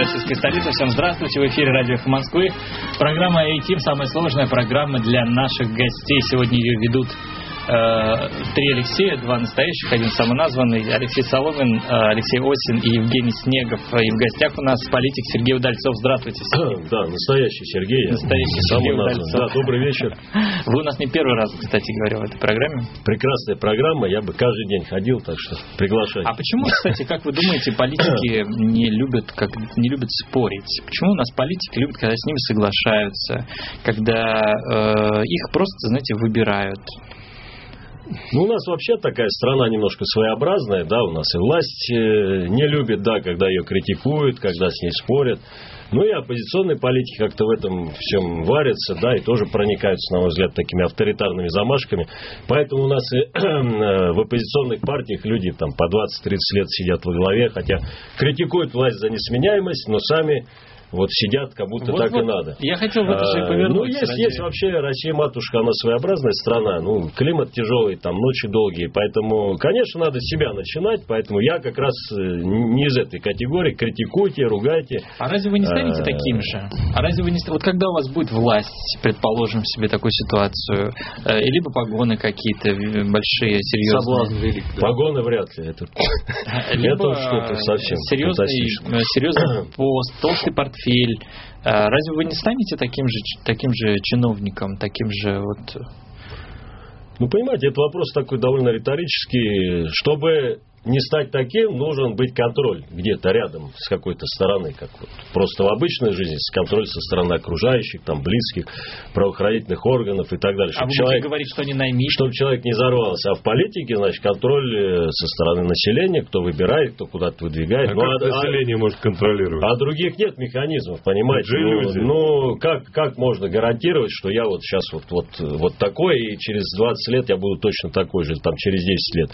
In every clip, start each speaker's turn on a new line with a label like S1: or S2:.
S1: российской столицы. Всем здравствуйте. В эфире радио «Эхо Москвы». Программа «A-Team» самая сложная программа для наших гостей. Сегодня ее ведут три Алексея, два настоящих, один самоназванный, Алексей Соломин, Алексей Осин и Евгений Снегов. И в гостях у нас политик Сергей Удальцов. Здравствуйте, Сергей.
S2: Да, настоящий Сергей.
S1: Настоящий Сергей Удальцов.
S2: Да, добрый вечер.
S1: Вы у нас не первый раз, кстати говоря, в этой программе.
S2: Прекрасная программа, я бы каждый день ходил, так что приглашайте.
S1: А почему, кстати, как вы думаете, политики не любят спорить? Почему у нас политики любят, когда с ними соглашаются, когда их просто, знаете, выбирают?
S2: Ну, у нас вообще такая страна немножко своеобразная, да, у нас и власть не любит, да, когда ее критикуют, когда с ней спорят. Ну и оппозиционные политики как-то в этом всем варятся, да, и тоже проникаются, на мой взгляд, такими авторитарными замашками. Поэтому у нас и в оппозиционных партиях люди там по 20-30 лет сидят во главе, хотя критикуют власть за несменяемость, но сами... Вот сидят, как будто вот, так и надо.
S1: Я хотел в это же повернуть.
S2: Ну, есть вообще Россия, матушка, она своеобразная страна. Ну, климат тяжелый, там ночи долгие. Поэтому, конечно, надо с себя начинать. Поэтому я как раз не из этой категории. Критикуйте, ругайте.
S1: А разве вы не станете таким же? А разве вы не станете... Вот когда у вас будет власть, предположим себе такую ситуацию, либо погоны какие-то большие, серьезные.
S2: Соблазн велик. Да. Погоны вряд ли. Это что-то совсем
S1: серьезный пост, толстый портфель. Разве вы не станете таким же чиновником, таким же вот...
S2: Ну, понимаете, это вопрос такой довольно риторический. Чтобы не стать таким, нужен быть контроль где-то рядом с какой-то стороны. Как вот просто в обычной жизни контроль со стороны окружающих, там, близких, правоохранительных органов и так далее.
S1: А вы будете говорить, что не наймите?
S2: Чтобы человек не взорвался. А в политике, значит, контроль со стороны населения, кто выбирает, кто куда-то выдвигает.
S3: Население может контролировать?
S2: А других нет механизмов, понимаете? Как можно гарантировать, что я вот сейчас вот такой, и через 20 лет я буду точно такой же, там, через 10 лет.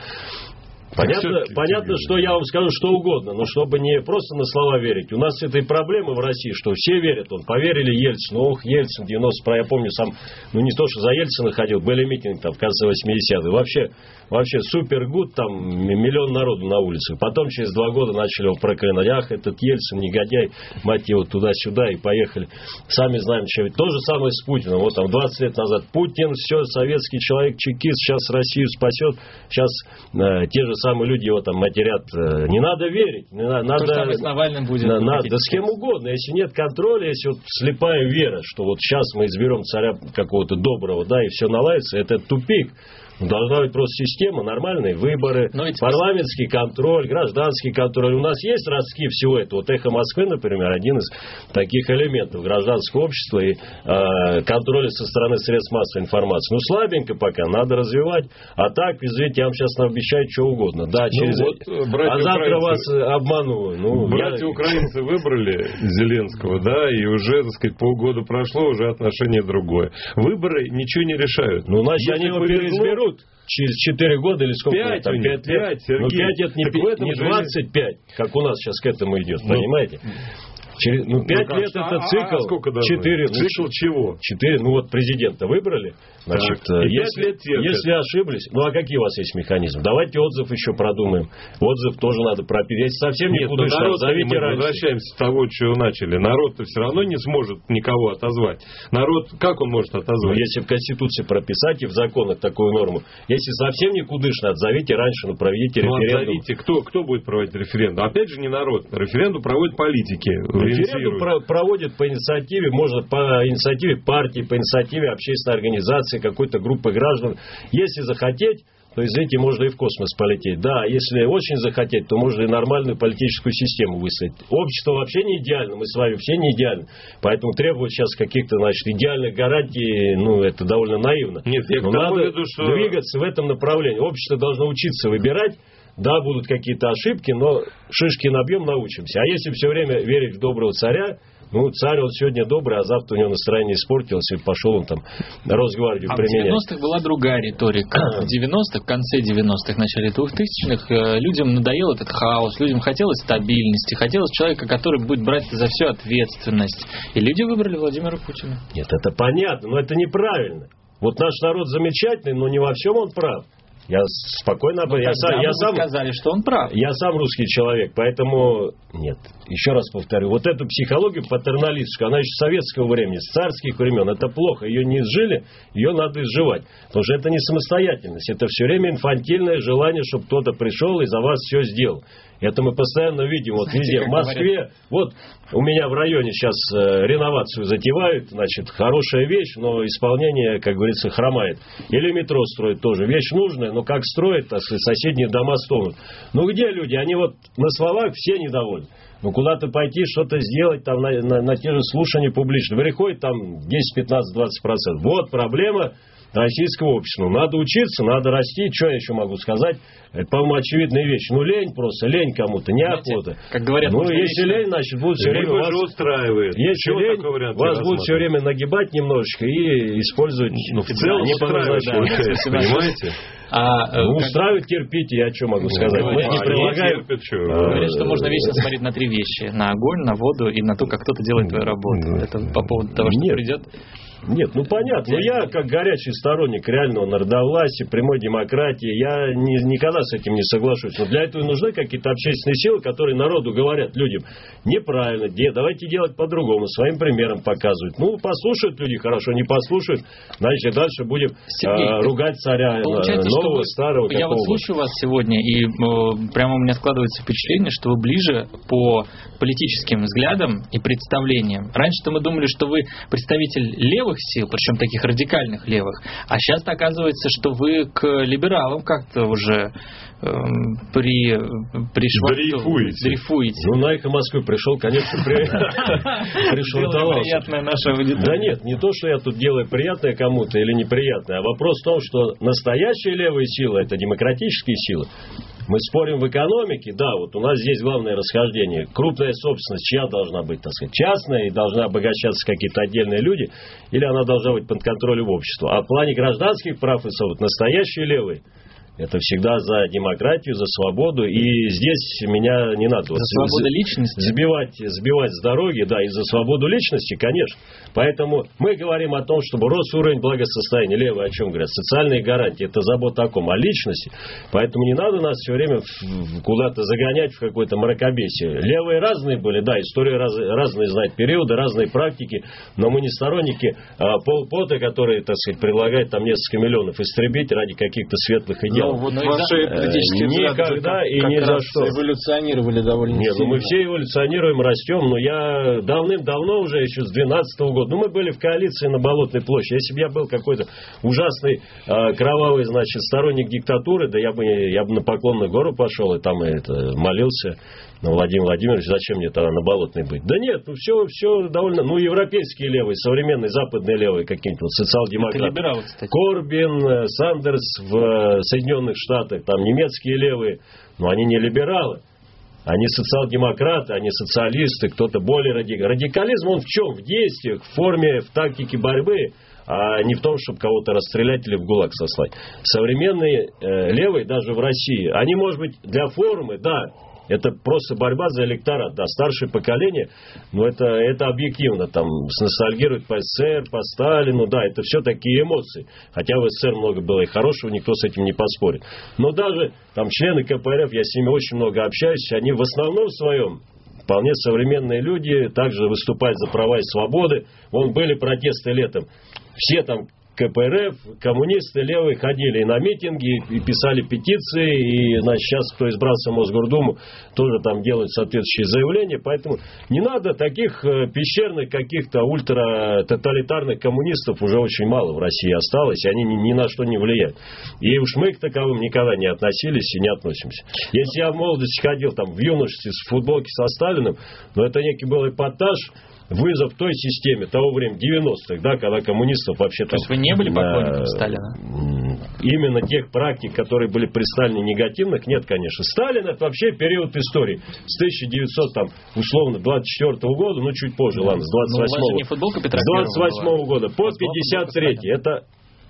S2: Понятно, что я вам скажу что угодно, но чтобы не просто на слова верить. У нас этой проблемы в России, что все верят. Поверили Ельцину. Ельцин 90, я помню, сам, не то, что за Ельцина ходил, были митинги там в конце 80-х. Вообще супер гуд, там миллион народу на улицах. Потом через 2 года начали его проклинать. Ах, этот Ельцин, негодяй, мать его, туда-сюда, и поехали. Сами знаем, что то же самое с Путиным. Вот там 20 лет назад Путин, все, советский человек, чекист, сейчас Россию спасет. Сейчас те же самые люди его там матерят. Не надо верить.
S1: То же самое с Навальным будет.
S2: Да с кем угодно. Если нет контроля, если вот слепая вера, что вот сейчас мы изберем царя какого-то доброго, да, и все наладится, это тупик. Должна быть просто система, нормальные выборы, парламентский контроль, гражданский контроль. У нас есть ростки всего этого. Вот «Эхо Москвы», например, один из таких элементов гражданского общества и контроля со стороны средств массовой информации. Слабенько пока, надо развивать. А так, извините, я вам сейчас обещаю что угодно. Да, а завтра вас обману.
S3: Братья-украинцы выбрали Зеленского, да, и уже, так сказать, полгода прошло, уже отношение другое. Выборы ничего не решают.
S2: Значит, они его переизберут. Через 4 года или сколько?
S3: 5 лет. 5
S2: это не 25, как у нас сейчас к этому идет, понимаете? 5 лет это цикл.
S3: Сколько должно?
S2: 4.
S3: Цикл чего?
S2: 4. Президента выбрали. Значит, если ошиблись, а какие у вас есть механизмы? Давайте отзыв еще продумаем. Отзыв тоже надо прописать. Если совсем никудышно, отзовите раньше.
S3: Мы возвращаемся к тому, что начали. Народ-то все равно не сможет никого отозвать. Народ, как он может отозвать?
S2: Если в Конституции прописать и в законах такую норму, если совсем никудышно, отзовите раньше, проведите референдум.
S3: Отзовите. Кто будет проводить референдум? Опять же не народ. Референдум проводят политики.
S2: Референдум проводят по инициативе, можно по инициативе партии, по инициативе общественной организации, какой-то группы граждан. Если захотеть, то, извините, можно и в космос полететь. Да, если очень захотеть, то можно и нормальную политическую систему выстроить. Общество вообще не идеально, мы с вами все не идеальны. Поэтому требовать сейчас каких-то, идеальных гарантий, это довольно наивно.
S3: Нет,
S2: надо двигаться в этом направлении. Общество должно учиться выбирать. Да, будут какие-то ошибки, но шишки набьем, научимся. А если все время верить в доброго царя, царь он сегодня добрый, а завтра у него настроение испортилось, и пошел он там Росгвардию применять.
S1: В 90-х была другая риторика. В 90-х, в конце 90-х, начале 2000-х людям надоел этот хаос, людям хотелось стабильности, хотелось человека, который будет брать за все ответственность. И люди выбрали Владимира Путина.
S2: Нет, это понятно, но это неправильно. Вот наш народ замечательный, но не во всем он прав. Я спокойно...
S1: Вы сказали, что он прав.
S2: Я сам русский человек, поэтому... Нет, еще раз повторю. Вот эту психологию патерналистскую, она еще с советского времени, с царских времен. Это плохо. Ее не изжили, ее надо изживать. Потому что это не самостоятельность. Это все время инфантильное желание, чтобы кто-то пришел и за вас все сделал. Это мы постоянно видим. Вот везде. В Москве, вот у меня в районе сейчас реновацию затевают. Значит, хорошая вещь, но исполнение, как говорится, хромает. Или метро строят тоже. Вещь нужная, но как строят, так сказать, соседние дома стонут. Ну где люди? Они вот на словах все недовольны. Ну, куда-то пойти, что-то сделать, там, на те же слушания публично. Приходит там 10, 15, 20%. Вот проблема российского общества. Надо учиться, надо расти. Что я еще могу сказать? Это, по-моему, очевидная вещь. Ну, лень просто, лень кому-то, неохота.
S1: Как говорят,
S2: ну, если лень, значит, будут все время вас...
S3: устраивает.
S2: Если лень, вас будут все время нагибать немножечко и использовать...
S3: Ну, в целом не получается, понимаете?
S2: Устраивать, терпите, я что могу сказать? Мы не прилагаем...
S1: Говорят, что можно вечно смотреть на три вещи. На огонь, на воду и на то, как кто-то делает твою работу. Это по поводу того, что придет...
S2: Нет, ну понятно. Но я, как горячий сторонник реального народовластия, прямой демократии, я никогда с этим не соглашусь. Но для этого нужны какие-то общественные силы, которые народу говорят людям: неправильно, давайте делать по-другому, своим примером показывают. Ну, послушают люди хорошо, не послушают, значит, дальше будем ругать царя нового, старого.
S1: Я вот слушаю вас сегодня, и прямо у меня складывается впечатление, что вы ближе по политическим взглядам и представлениям. Раньше-то мы думали, что вы представитель левых сил, причем таких радикальных левых, а сейчас оказывается, что вы к либералам как-то уже дрейфуете.
S2: Ну, на «Эхо Москвы» пришел, конечно, пришел
S1: приятное наша аудитория.
S2: Да нет, не то, что я тут делаю приятное кому-то или неприятное, а вопрос в том, что настоящие левые силы — это демократические силы. Мы спорим в экономике, да, вот у нас здесь главное расхождение. Крупная собственность чья должна быть, так сказать, частная, и должны обогащаться какие-то отдельные люди, или она должна быть под контролем общества. А в плане гражданских прав и свобод настоящие левые — это всегда за демократию, за свободу. И здесь меня не надо...
S1: За свободу личности?
S2: Сбивать с дороги, да, и за свободу личности, конечно. Поэтому мы говорим о том, чтобы рос уровень благосостояния. Левые о чем говорят? Социальные гарантии. Это забота о ком? О личности. Поэтому не надо нас все время куда-то загонять в какое-то мракобесие. Левые разные были, да, истории разные знают периоды, разные практики. Но мы не сторонники Пол Пота, который, так сказать, предлагает там несколько миллионов истребить ради каких-то светлых идей.
S3: Ну, вот ваши политические
S2: никогда и ни за что
S3: эволюционировали довольно сильно.
S2: Нет, мы все эволюционируем, растем, но я давным-давно уже, еще с 2012 года, мы были в коалиции на Болотной площади. Если бы я был какой-то ужасный, кровавый, значит, сторонник диктатуры, да я бы на Поклонную гору пошел и там молился на Владимира Владимировича, зачем мне тогда на Болотной быть? Да нет, ну все довольно, европейские левые, современные западные левые какие-нибудь, вот социал-демократы.
S1: Это либералы, кстати.
S2: Корбин, Сандерс в Соединенных Штатах, там немецкие левые, но они не либералы. Они социал-демократы, они социалисты, кто-то более радикальный. Радикализм он в чем? В действиях, в форме, в тактике борьбы, а не в том, чтобы кого-то расстрелять или в ГУЛАГ сослать. Современные левые, даже в России, они, может быть, для формы, да, это просто борьба за электорат, да, старшее поколение, но это объективно, там, ностальгируют по СССР, по Сталину, да, это все такие эмоции, хотя в СССР много было и хорошего, никто с этим не поспорит, но даже там члены КПРФ, я с ними очень много общаюсь, они в основном своем вполне современные люди, также выступают за права и свободы, вон были протесты летом, все там КПРФ, коммунисты левые ходили и на митинги, и писали петиции, и, значит, сейчас, кто избрался в Мосгордуму, тоже там делают соответствующие заявления, поэтому не надо таких пещерных каких-то ультратоталитарных коммунистов уже очень мало в России осталось, и они ни на что не влияют. И уж мы к таковым никогда не относились и не относимся. Если я в молодости ходил там в юношестве с футболки со Сталиным, но это некий был эпатаж, вызов той системе того времени, 90-х, да, когда коммунистов вообще...
S1: То есть вы не были поклонником Сталина?
S2: Именно тех практик, которые были при Сталине негативных, нет, конечно. Сталин — это вообще период истории. С 1900, там, условно, 24-го года, чуть позже, ладно, с 28-го.
S1: Не футболка Петра
S2: с 28-го года по 53-й. Это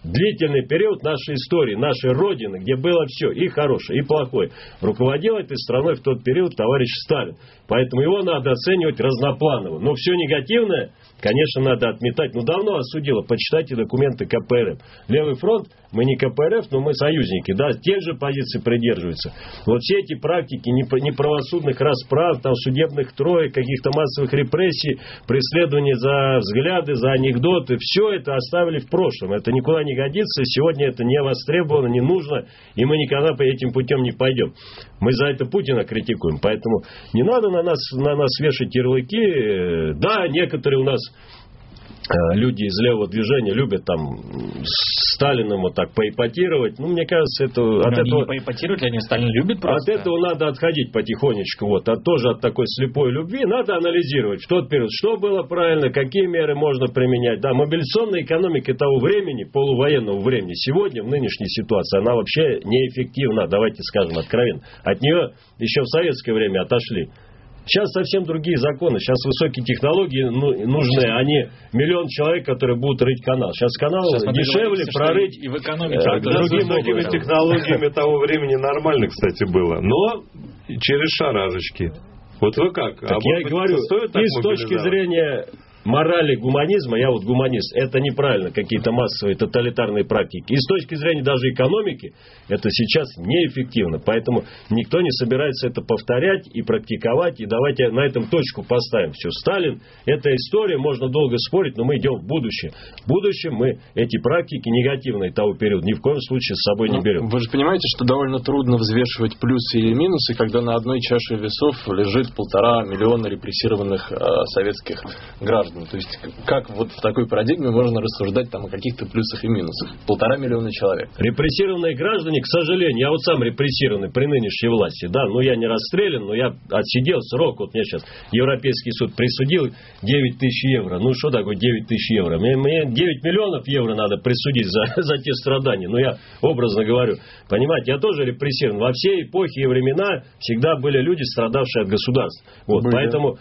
S2: длительный период нашей истории, нашей Родины, где было все, и хорошее, и плохое. Руководил этой страной в тот период товарищ Сталин. Поэтому его надо оценивать разнопланово. Но все негативное, конечно, надо отметать. Ну, давно осудило. Почитайте документы КПРФ. Левый фронт, мы не КПРФ, но мы союзники. Да, тех же позиций придерживаются. Вот все эти практики неправосудных расправ, там, судебных троек, каких-то массовых репрессий, преследования за взгляды, за анекдоты, все это оставили в прошлом. Это никуда не годится. Сегодня это не востребовано, не нужно. И мы никогда по этим путем не пойдем. Мы за это Путина критикуем. Поэтому не надо на нас вешать ярлыки. Да, некоторые у нас люди из левого движения любят там Сталиным вот так поэпатировать. Ну, мне кажется, это от этого
S1: не поэпатировать, они Сталин любят просто.
S2: От этого надо отходить потихонечку. Вот, тоже от такой слепой любви надо анализировать в тот период, что было правильно, какие меры можно применять. Да, мобилизационная экономика того времени, полувоенного времени, сегодня в нынешней ситуации она вообще неэффективна. Давайте скажем откровенно. От нее еще в советское время отошли. Сейчас совсем другие законы. Сейчас высокие технологии нужны, а не миллион человек, которые будут рыть канал. Сейчас канал дешевле прорыть.
S1: И в экономике.
S3: Да, с высокими технологиями того времени нормально, кстати, было. Но через шаражечки. Вот вы как?
S2: Так я и говорю, и с точки зрения морали, гуманизма, я вот гуманист, это неправильно, какие-то массовые тоталитарные практики. И с точки зрения даже экономики, это сейчас неэффективно. Поэтому никто не собирается это повторять и практиковать. И давайте на этом точку поставим. Все, Сталин, это история, можно долго спорить, но мы идем в будущее. В будущем мы эти практики негативные того периода ни в коем случае с собой не берем.
S4: Вы же понимаете, что довольно трудно взвешивать плюсы или минусы, когда на одной чаше весов лежит 1,5 миллиона репрессированных советских граждан. То есть, как вот в такой парадигме можно рассуждать там о каких-то плюсах и минусах? 1,5 миллиона человек.
S2: Репрессированные граждане, к сожалению, я вот сам репрессированный при нынешней власти, да, но я не расстрелян, но я отсидел срок, вот мне сейчас Европейский суд присудил 9 тысяч евро. Ну, что такое 9 тысяч евро? Мне 9 миллионов евро надо присудить за те страдания. Ну, я образно говорю. Понимаете, я тоже репрессирован. Во все эпохи и времена всегда были люди, страдавшие от государств. Вот, поэтому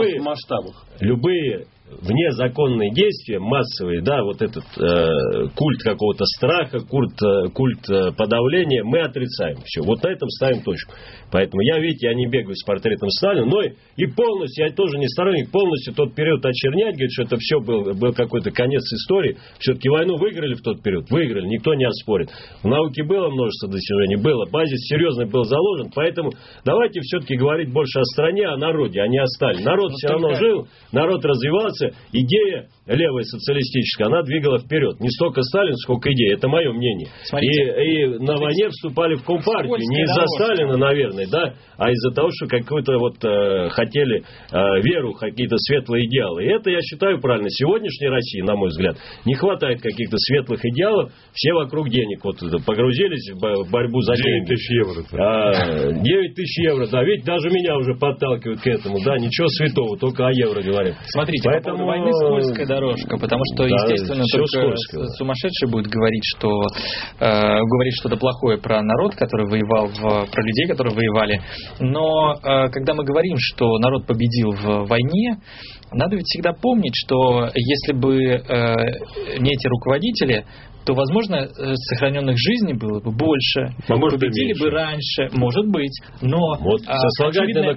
S2: любые внезаконные действия, массовые, да, вот этот культ какого-то страха, культ подавления, мы отрицаем. Все, вот на этом ставим точку. Поэтому я не бегаю с портретом Сталина, но и полностью, я тоже не сторонник, полностью тот период очернять, говорит, что это все был какой-то конец истории. Все-таки войну выиграли в тот период, выиграли, никто не оспорит. В науке было множество достижений, было, базис серьезный был заложен, поэтому давайте все-таки говорить больше о стране, о народе, а не о Сталине. Народ все равно жил, народ развивался. Идея левая социалистическая, она двигала вперед. Не столько Сталин, сколько идея. Это мое мнение. И на войне вступали в Компартию. Не из-за Сталина, наверное, да, а из-за того, что какую-то хотели веру, какие-то светлые идеалы. И это, я считаю, правильно. Сегодняшней России, на мой взгляд, не хватает каких-то светлых идеалов. Все вокруг денег погрузились в борьбу за деньги.
S3: 9 тысяч евро.
S2: 9 тысяч евро, да. Ведь даже меня уже подталкивают к этому. Да, ничего святого, только о евро говорим.
S1: Смотрите, поэтому по поводу войны скользкая дорожка, потому что, естественно, только сумасшедший будет говорить, что-то плохое про народ, который воевал, про людей, которые воевали. Но когда мы говорим, что народ победил в войне, надо ведь всегда помнить, что если бы не эти руководители, то, возможно, сохраненных жизней было бы больше, победили бы раньше, может быть, но
S2: очевидные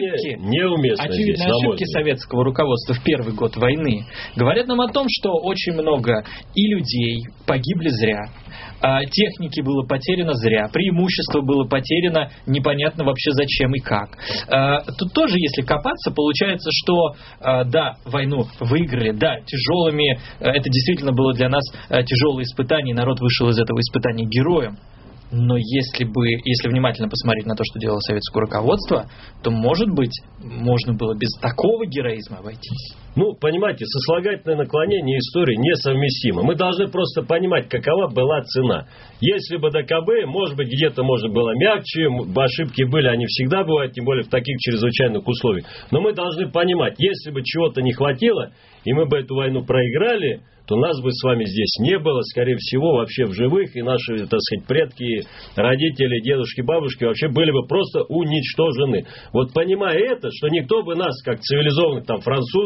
S1: ошибки советского руководства в первый год войны говорят нам о том, что очень много и людей погибли зря, техники было потеряно зря, преимущество было потеряно непонятно вообще зачем и как. Тут тоже, если копаться, получается, что да, войну выиграли, да, тяжелыми, это действительно было для нас тяжелое испытание, народ вышел из этого испытания героем. Но если внимательно посмотреть на то, что делало советское руководство, то, может быть, можно было без такого героизма обойтись.
S2: Ну, понимаете, сослагательное наклонение истории несовместимо. Мы должны просто понимать, какова была цена. Если бы ДКБ, может быть, где-то можно было мягче, ошибки были, они всегда бывают, тем более в таких чрезвычайных условиях. Но мы должны понимать, если бы чего-то не хватило, и мы бы эту войну проиграли, то нас бы с вами здесь не было, скорее всего, вообще в живых, и наши, так сказать, предки, родители, дедушки, бабушки вообще были бы просто уничтожены. Вот понимая это, что никто бы нас, как цивилизованных там французов или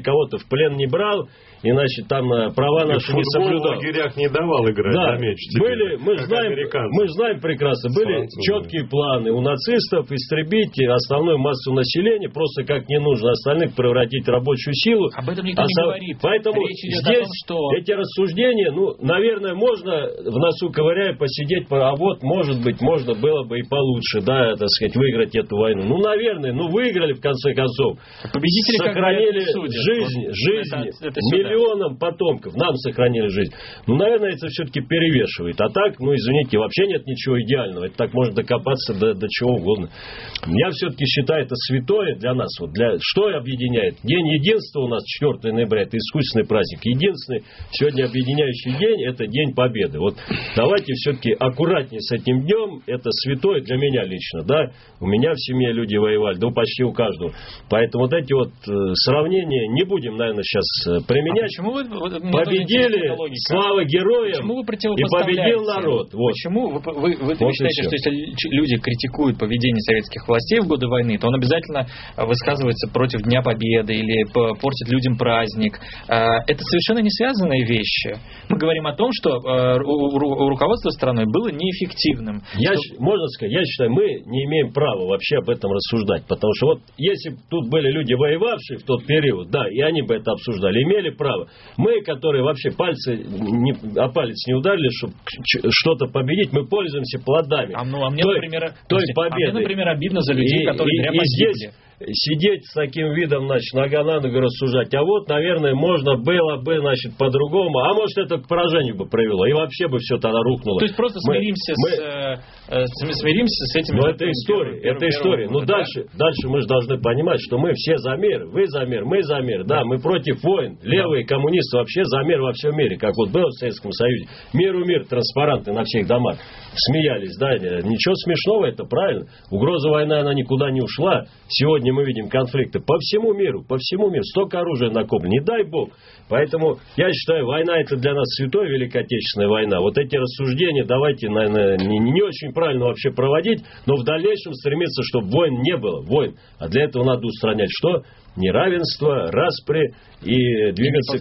S2: кого-то в плен не брал, и, значит, там права наши не соблюдал.
S3: В лагерях не давал играть,
S2: да,
S3: были,
S2: мы знаем прекрасно, были четкие планы у нацистов истребить основную массу населения, просто как не нужно остальных превратить в рабочую силу.
S1: Об этом никто не говорит.
S2: Поэтому здесь эти рассуждения, наверное, можно в носу ковыряя посидеть, а вот, может быть, можно было бы и получше, да, так сказать, выиграть эту войну. Наверное, выиграли в конце концов.
S1: Победители
S2: сохранили жизнь миллионам потомков. Нам сохранили жизнь. Наверное, это все-таки перевешивает. А так, извините, вообще нет ничего идеального. Это так можно докопаться до чего угодно. Я все-таки считаю это святое для нас. Что объединяет? День единства у нас 4 ноября. Это искусственный праздник. Единственный сегодня объединяющий день – это День Победы. Давайте все-таки аккуратнее с этим днем. Это святое для меня лично. Да? У меня в семье люди воевали. Да почти у каждого. Поэтому эти сравнения не будем, наверное, сейчас применять. Победили, слава героям, и победил народ.
S1: Почему вы считаете, что если люди критикуют поведение советских властей в годы войны, то он обязательно высказывается против Дня Победы или портит людям праздник? Это совершенно не связанные вещи. Мы говорим о том, что руководство страной было неэффективным.
S2: Можно сказать, я считаю, мы не имеем права вообще об этом рассуждать. Потому что если бы тут были люди, воевавшие в тот период, да, и они бы это обсуждали, имели право. Мы, которые вообще палец не ударили, чтобы что-то победить, мы пользуемся плодами.
S1: Мне, например, обидно за людей, которые прямо погибли.
S2: Сидеть с таким видом, нога на ногу рассуждать. Наверное, можно было бы, по-другому. А может, это к поражению бы привело. И вообще бы все тогда рухнуло.
S1: То есть просто смиримся с этим.
S2: Это история. Дальше мы же должны понимать, что мы все за мир. Вы за мир, мы за мир. Да, мы против войн. Левые коммунисты вообще за мир во всем мире. Как было в Советском Союзе. Мир, транспаранты на всех домах. Смеялись, да. Ничего смешного, это правильно. Угроза войны, она никуда не ушла. Сегодня мы видим конфликты по всему миру. Столько оружия накоплено. Не дай бог. Поэтому я считаю, война это для нас святая Великая Отечественная война. Эти рассуждения давайте, наверное, не очень правильно вообще проводить, но в дальнейшем стремиться, чтобы войн не было. А для этого надо устранять что? Неравенство, распри и двигаться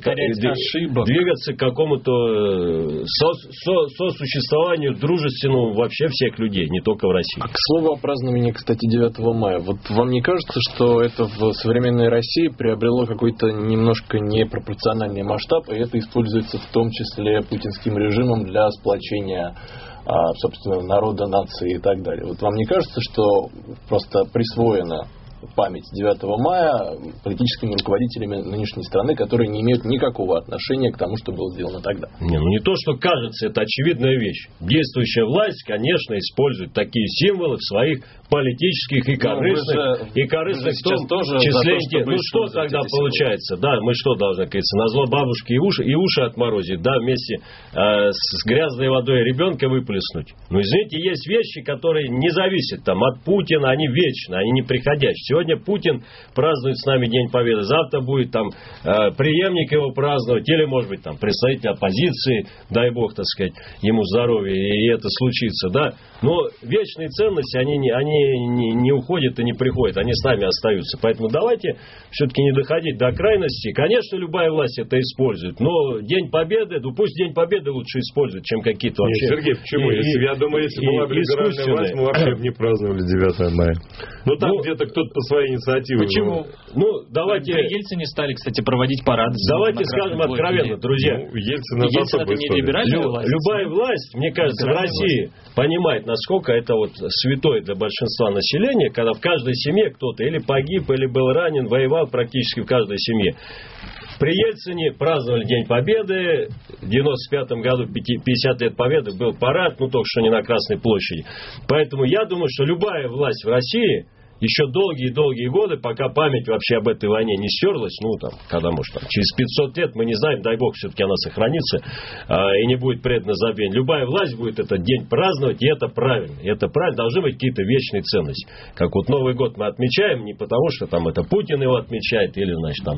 S2: к какому-то сосуществованию дружественному вообще всех людей, не только в России.
S4: К слову о праздновании, кстати, 9 мая. Вам не кажется, что это в современной России приобрело какой-то немножко непропорциональный масштаб, и это используется в том числе путинским режимом для сплочения собственно, народа, нации и так далее? Вам не кажется, что просто присвоено память 9 мая политическими руководителями нынешней страны, которые не имеют никакого отношения к тому, что было сделано тогда?
S2: Не то, что кажется, это очевидная вещь. Действующая власть, конечно, использует такие символы в своих политических и корыстных, в том числе. Что тогда получается? Да, мы что должны, говорится, назло бабушке и уши отморозить, да, вместе с грязной водой ребенка выплеснуть. Извините, есть вещи, которые не зависят от Путина, они вечны, они неприходящие. Сегодня Путин празднует с нами День Победы, завтра будет преемник его праздновать, или, может быть, представитель оппозиции, дай бог, так сказать, ему здоровья, и это случится, да. Но вечные ценности, они не уходят и не приходят, они с нами остаются. Поэтому давайте все-таки не доходить до крайности. Конечно, любая власть это использует, но День Победы, пусть День Победы лучше используют, чем какие-то вообще...
S3: Нет, Сергей, почему? Я думаю, если была бы либеральная власть, мы вообще не праздновали 9 мая. Там где-то кто-то по своей инициативе...
S1: Почему?
S2: Давайте...
S1: При Ельцине стали, кстати, проводить парады.
S2: Давайте скажем откровенно, друзья.
S1: Ельцин это не либеральная власть?
S2: Любая власть, мне кажется, в России понимает, насколько это святое для большинства населения, когда в каждой семье кто-то или погиб, или был ранен, воевал практически в каждой семье. При Ельцине праздновали День Победы. В 1995 году, 50 лет Победы, был парад, только что не на Красной площади. Поэтому я думаю, что любая власть в России еще долгие-долгие годы, пока память вообще об этой войне не стерлась, когда, может, через 500 лет, мы не знаем, дай бог, все-таки она сохранится и не будет предана забвению. Любая власть будет этот день праздновать, и это правильно. Должны быть какие-то вечные ценности. Как Новый год мы отмечаем не потому, что это Путин его отмечает, или,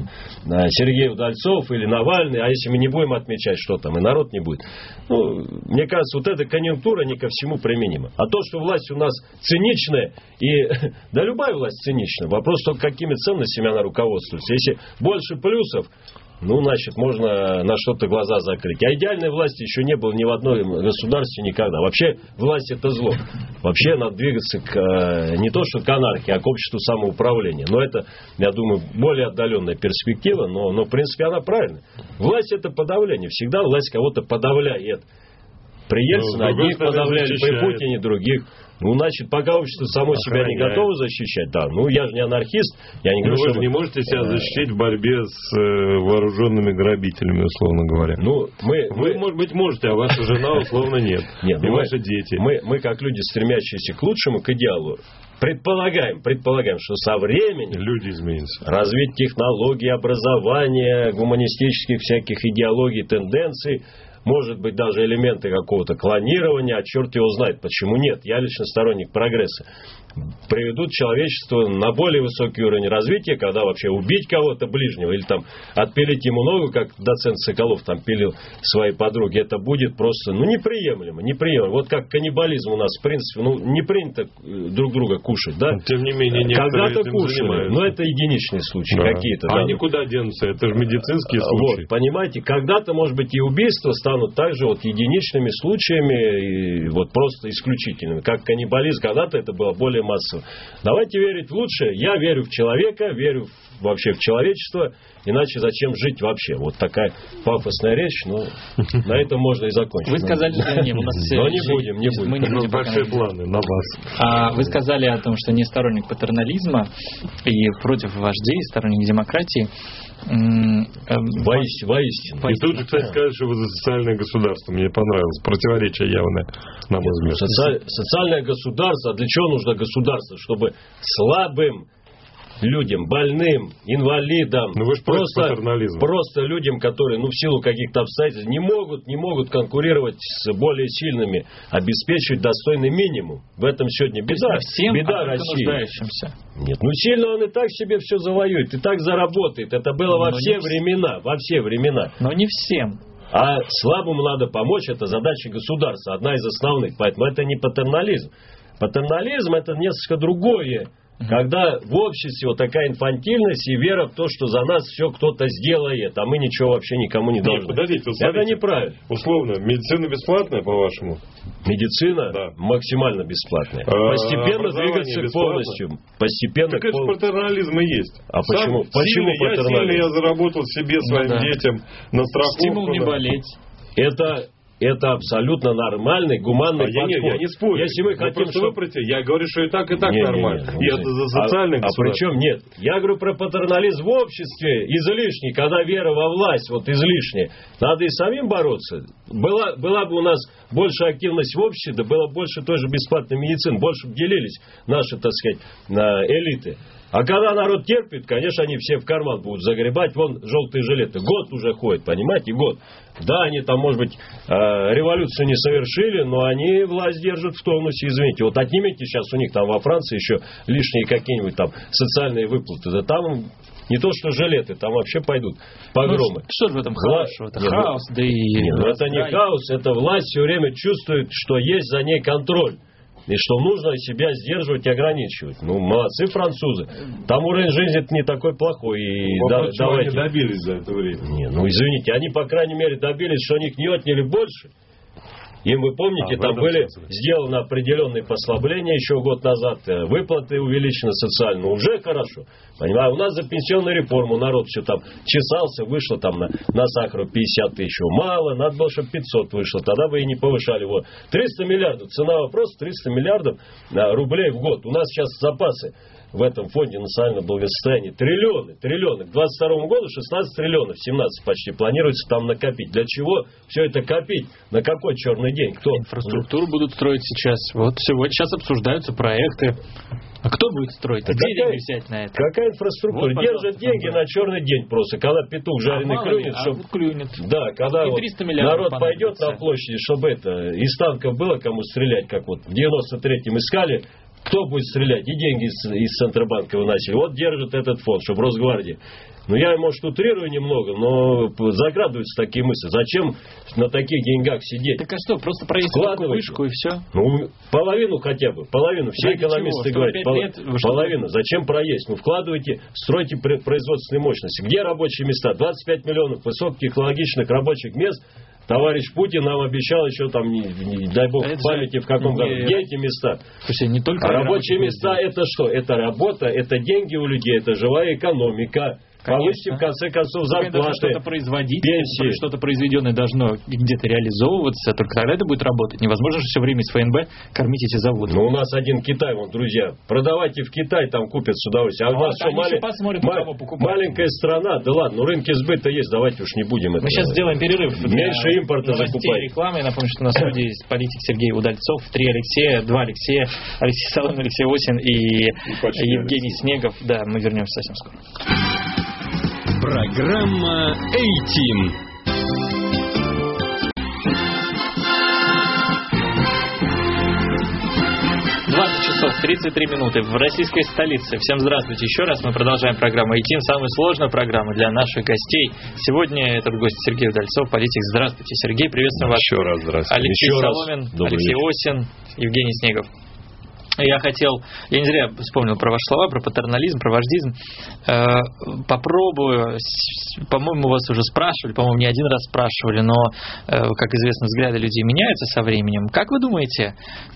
S2: Сергей Удальцов, или Навальный, а если мы не будем отмечать, что и народ не будет. Мне кажется, эта конъюнктура не ко всему применима. А то, что власть у нас циничная, и да любая власть цинична. Вопрос только, какими ценностями она руководствуется. Если больше плюсов, ну, значит, можно на что-то глаза закрыть. А идеальной власти еще не было ни в одном государстве никогда. Вообще, власть это зло. Вообще, надо двигаться не то что к анархии, а к обществу самоуправления. Но это, я думаю, более отдаленная перспектива, но в принципе, она правильная. Власть это подавление. Всегда власть кого-то подавляет. При Ельцине одних подавляли, при Путине других. Ну, значит, пока общество само себя не готово защищать, да. Ну, я же не анархист, я не говорю,
S3: что... Вы же не можете себя защитить в борьбе с вооруженными грабителями, условно говоря.
S2: Ну,
S3: вы, может быть, можете, а ваша жена, условно, нет.
S2: Нет,
S3: и ваши дети.
S2: Мы, как люди, стремящиеся к лучшему, к идеалу, предполагаем, что со временем
S3: люди изменятся.
S2: Развитие технологий, образования, гуманистических всяких идеологий, тенденций, может быть, даже элементы какого-то клонирования, а черт его знает, почему нет. Я лично сторонник прогресса. Приведут человечество на более высокий уровень развития, когда вообще убить кого-то ближнего или там отпилить ему ногу, как доцент Соколов там пилил своей подруге, это будет просто, неприемлемо. Вот как каннибализм у нас, в принципе, не принято друг друга кушать, да?
S3: Тем не менее,
S2: когда-то кушали, но это единичные случаи какие-то.
S3: А никуда денутся, это же медицинские случаи.
S2: Вот, понимаете, когда-то, может быть, и убийства станут также единичными случаями, и просто исключительными. Как каннибализм, когда-то это было более массово. Давайте верить в лучшее. Я верю в человека, верю вообще в человечество. Иначе зачем жить вообще? Вот такая пафосная речь, на этом можно и закончить.
S1: Вы сказали, что нет, у нас все...
S2: Но не будем.
S3: Мы не будем. Большие планы на вас.
S1: Вы сказали о том, что не сторонник патернализма и против вождей, сторонник демократии.
S2: Воистину.
S3: И тут же, кстати, сказать, что вы за социальное государство. Мне понравилось. Противоречие явное, на мой взгляд.
S2: Социальное государство. А для чего нужно государство? Чтобы слабым людям, больным, инвалидам,
S3: вы же
S2: просто людям, которые в силу каких-то обстоятельств не могут конкурировать с более сильными, обеспечивать достойный минимум. В этом сегодня беда. Беда России.
S1: Нуждающимся.
S2: Нет, сильно он и так себе все завоюет, и так заработает. Это было во все времена.
S1: Но не всем.
S2: А слабому надо помочь, это задача государства, одна из основных. Поэтому это не патернализм. Патернализм это несколько другое. Когда в обществе такая инфантильность и вера в то, что за нас все кто-то сделает, а мы ничего вообще никому не должны.
S3: Подождите,
S2: это неправильно.
S3: Условно, медицина бесплатная, по-вашему?
S2: Медицина максимально бесплатная. Постепенно двигаться полностью.
S3: Так это же патернализм и есть.
S2: А почему патернализм?
S3: Я заработал себе, своим детям на страховку.
S1: Стимул не болеть.
S2: Это абсолютно нормальный, гуманный подход.
S3: Я не спорю.
S2: Если мы хотим,
S3: я говорю, что и так нормально. И это за социальный государство.
S2: Причем нет. Я говорю про патернализм в обществе излишний, когда вера во власть излишняя. Надо и самим бороться. Была бы у нас больше активность в обществе, да было больше той же бесплатной медицины, больше бы делились наши, так сказать, элиты. А когда народ терпит, конечно, они все в карман будут загребать. Вон желтые жилеты. Год уже ходят, понимаете, год. Да, они там, может быть, революцию не совершили, но они власть держат в тонусе, извините. Отнимите сейчас у них там во Франции еще лишние какие-нибудь там социальные выплаты. Да там не то, что жилеты, там вообще пойдут погромы.
S1: Что же в этом хорошего? Это хаос, да и...
S2: Нет, это не хаос, это власть все время чувствует, что есть за ней контроль. И что нужно себя сдерживать и ограничивать. Молодцы французы. Там уровень жизни не такой плохой. И
S3: давайте. Они добились за это время.
S2: Извините, они, по крайней мере, добились, что у них не отняли больше. Им, вы помните, там были сделаны определенные послабления еще год назад, выплаты увеличены социально, уже хорошо. Понимаете, у нас за пенсионную реформу народ все там чесался, вышло там на сахару 50 тысяч, мало, надо было, чтобы 500 вышло, тогда бы и не повышали. 300 миллиардов, цена вопроса 300 миллиардов рублей в год. У нас сейчас запасы в этом фонде национального благосостояния триллионы. К 2022 году 16 триллионов, 17 почти планируется там накопить. Для чего все это копить? На какой черный день? Кто?
S1: Инфраструктуру будут строить сейчас. Сейчас обсуждаются проекты. А кто будет строить? Где деньги взять на это?
S2: Какая инфраструктура? Держат деньги на черный день просто. Когда петух жареный клюнет. Да, когда народ пойдет на площади, чтобы из танков было кому стрелять, как в 93-м искали Кто будет стрелять? И деньги из Центробанка выносили. Вот держит этот фонд, чтобы Росгвардия. Ну, я, может, утрирую немного, но закрадываются такие мысли. Зачем на таких деньгах сидеть?
S1: Так а что, просто провести такую вышку и все?
S2: Ну, половину хотя бы. Половину. Все
S1: ради
S2: экономисты
S1: чего?
S2: говорят. Половину. Зачем проесть? Ну, вкладывайте, стройте производственные мощности. Где рабочие места? 25 миллионов высокотехнологичных рабочих мест. Товарищ Путин нам обещал еще там, не дай бог, в памяти в каком году. Где эти места?
S1: Слушай, не только
S2: рабочие места это что? Это работа, это деньги у людей, это живая экономика. Повысить, в конце концов, зарплаты,
S1: что-то производить,
S2: пенсии.
S1: Что-то произведенное должно где-то реализовываться, только тогда это будет работать. Невозможно же все время из ФНБ кормить эти заводы.
S2: Ну, у нас один Китай, вон, друзья. Продавайте в Китай, там купят с удовольствием. А у нас что, маленькая страна, да ладно, ну рынки сбыта есть, давайте уж не будем это.
S1: Мы сейчас сделаем перерыв.
S2: Меньше импорта закупать.
S1: Рекламы. Я напомню, что на студии есть политик Сергей Удальцов, 3 Алексея, 2 Алексея, Алексей Соломин, Алексей Осин и Евгений Снегов. Да, мы вернемся совсем скоро.
S5: Программа A-Team.
S1: Часов 33 минуты в российской столице. Всем здравствуйте еще раз. Мы продолжаем программу «Айтим», самую сложную программу для наших гостей. Сегодня этот гость Сергей Удальцов, политик. Здравствуйте, Сергей. Приветствуем вас.
S3: Еще раз здравствуйте.
S1: Алексей
S2: еще
S1: Соломин, Алексей Осин, Евгений Снегов. Я не зря вспомнил про ваши слова, про патернализм, про вождизм. Попробую, по-моему, вас уже спрашивали, по-моему, не один раз спрашивали, но, как известно, взгляды людей меняются со временем. Как вы думаете,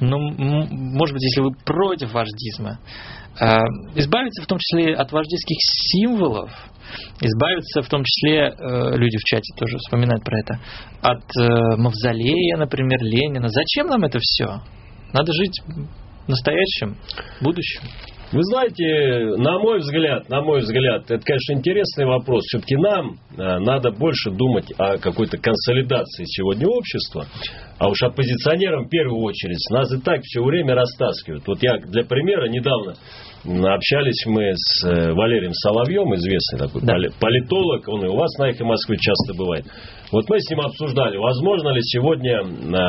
S1: может быть, если вы против вождизма, избавиться в том числе от вождистских символов, избавиться в том числе, люди в чате тоже вспоминают про это, от мавзолея, например, Ленина. Зачем нам это все? Надо жить настоящем, будущем.
S2: Вы знаете, на мой взгляд, это, конечно, интересный вопрос. Все-таки нам надо больше думать о какой-то консолидации сегодня общества, а уж оппозиционерам в первую очередь. Нас и так все время растаскивают. Вот я, для примера, недавно общались мы с Валерием Соловьем, известный такой политолог, он и у вас на «Эхо Москвы» часто бывает. Вот мы с ним обсуждали, возможно ли сегодня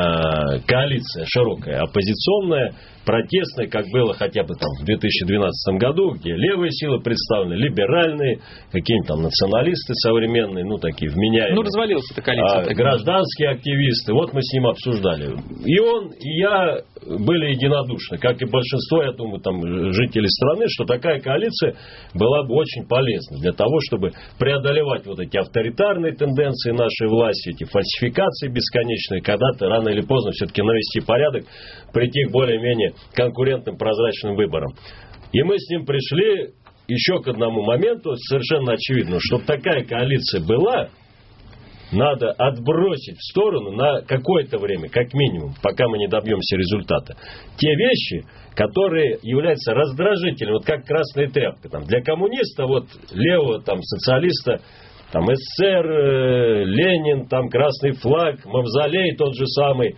S2: коалиция широкая, оппозиционная, протестная, как было хотя бы там в 2012 году, где левые силы представлены, либеральные, какие-нибудь там националисты современные, ну такие вменяемые.
S1: Ну развалилась эта коалиция.
S2: Гражданские активисты. Вот мы с ним обсуждали. И он, и я были единодушны, как и большинство, я думаю, там жителей страны, что такая коалиция была бы очень полезна для того, чтобы преодолевать вот эти авторитарные тенденции нашей власти, эти фальсификации бесконечные, когда-то рано или поздно все-таки навести порядок, прийти к более-менее конкурентным прозрачным выборам. И мы с ним пришли еще к одному моменту, совершенно очевидно, чтобы такая коалиция была, надо отбросить в сторону на какое-то время, как минимум, пока мы не добьемся результата, те вещи, которые являются раздражительными, вот как красная тряпка. Там, для коммуниста, вот левого там, социалиста, там СССР, Ленин, там красный флаг, мавзолей тот же самый.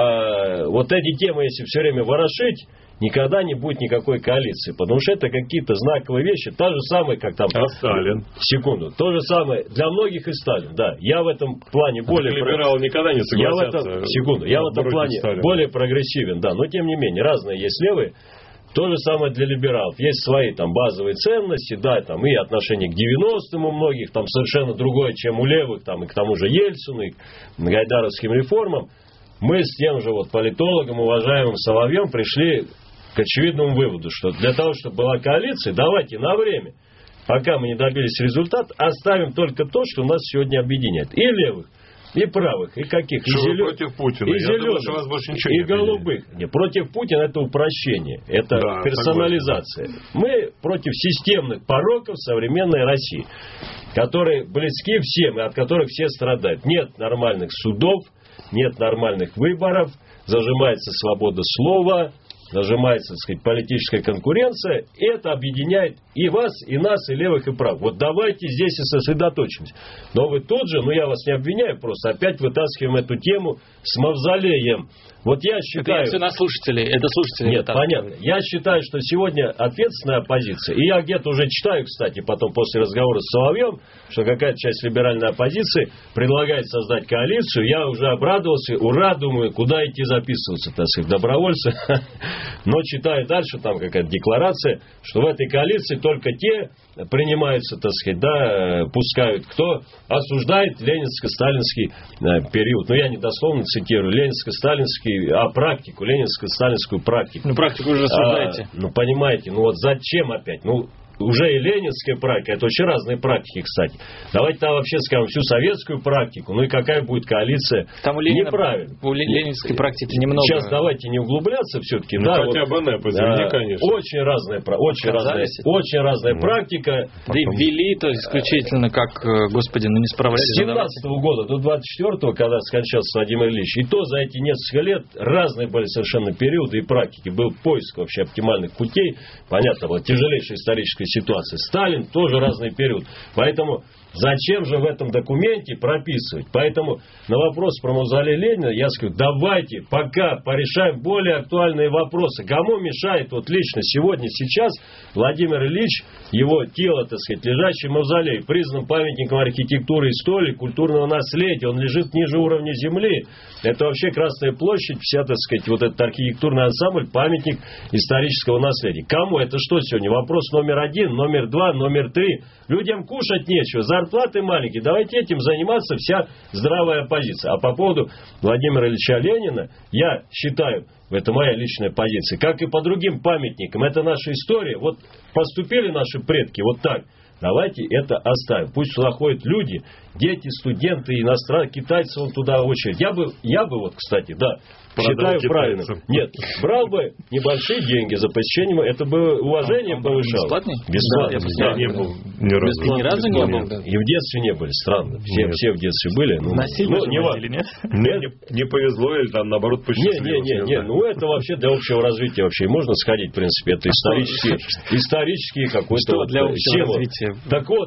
S2: Вот эти темы, если все время ворошить, никогда не будет никакой коалиции. Потому что это какие-то знаковые вещи. Та же самая, как там...
S3: Сталин.
S2: Секунду. То же самое. Для многих и Сталин. Да. Я в этом плане более...
S3: Либералы никогда не согласятся.
S2: Я в этом плане более прогрессивен. Да. Но тем не менее, разные есть левые. То же самое для либералов. Есть свои там базовые ценности, да, там и отношение к 90-м у многих, там совершенно другое, чем у левых, там и к тому же Ельцину, и к гайдаровским реформам. Мы с тем же вот политологом, уважаемым Соловьем, пришли к очевидному выводу, что для того, чтобы была коалиция, давайте на время, пока мы не добились результата, оставим только то, что нас сегодня объединяет. И левых, и правых, и каких?
S3: Что вы против Путина?
S2: И зеленых, и голубых. Нет, против Путина это упрощение, это персонализация. Согласен. Мы против системных пороков современной России, которые близки всем и от которых все страдают. Нет нормальных судов, нет нормальных выборов, зажимается свобода слова, нажимается, так сказать, политическая конкуренция, и это объединяет и вас, и нас, и левых, и правых. Вот давайте здесь и сосредоточимся. Но вы тут же, я вас не обвиняю, просто опять вытаскиваем эту тему с мавзолеем. Вот я считаю...
S1: Это все на слушателей, это слушатели.
S2: Нет, понятно. Я считаю, что сегодня ответственная оппозиция, и я где-то уже читаю, кстати, потом после разговора с Соловьем, что какая-то часть либеральной оппозиции предлагает создать коалицию. Я уже обрадовался, ура, думаю, куда идти записываться, так сказать, добровольцы. Но читаю дальше, там какая-то декларация, что в этой коалиции только те принимаются, так сказать, да, пускают, кто осуждает ленинско-сталинский период. Ну, я не дословно цитирую, ленинско-сталинский, практику, ленинско-сталинскую практику.
S1: Ну, практику уже осуждаете.
S2: Ну, понимаете, ну вот зачем опять? Ну, уже и ленинская практика, это очень разные практики, кстати. Давайте там вообще скажем всю советскую практику, ну и какая будет коалиция.
S1: Там у Ленина,
S2: неправильно.
S1: У ленинской практики немного.
S2: Сейчас давайте не углубляться все-таки.
S3: Ну,
S2: да,
S3: хотя бы НЭП, извини, конечно.
S2: Очень разная практика.
S1: Да и ввели, то исключительно как, господи, ну не справлялись.
S2: С 17 года до 24-го, когда скончался Владимир Ильич, и то за эти несколько лет разные были совершенно периоды и практики. Был поиск вообще оптимальных путей. Понятно, была тяжелейшая историческая ситуации. Сталин тоже разный период. Поэтому зачем же в этом документе прописывать? Поэтому на вопрос про мавзолей Ленина я скажу, давайте пока порешаем более актуальные вопросы. Кому мешает вот лично сегодня, сейчас Владимир Ильич, его тело, так сказать, лежащий в мавзолее, признан памятником архитектуры, истории, культурного наследия. Он лежит ниже уровня земли. Это вообще Красная площадь, вся, так сказать, вот этот архитектурный ансамбль, памятник исторического наследия. Кому? Это что сегодня? Вопрос номер 1, номер 2, номер 3. Людям кушать нечего, зарплаты маленькие. Давайте этим заниматься вся здравая оппозиция. А по поводу Владимира Ильича Ленина, я считаю, это моя личная позиция, как и по другим памятникам, это наша история. Вот поступили наши предки вот так. Давайте это оставим. Пусть туда ходят люди, дети, студенты, иностранцы, китайцы, вон туда очередь. Я бы вот, кстати, да, считаю правильно. Нет, брал бы небольшие деньги за посещение, это бы уважение повышало.
S1: Бесплатный?
S2: Бесплатно.
S3: Я не был ни разу.
S1: Ни разу не был?
S2: И в детстве не были, странно. Все в детстве были.
S1: Насильно
S2: не важно.
S1: или нет?
S3: Мне не повезло, или там наоборот посчастливилось.
S2: Не, ну это вообще для общего развития вообще можно сходить, в принципе, это исторический какой-то
S1: что для общего
S2: символ.
S1: развития?
S2: Так вот,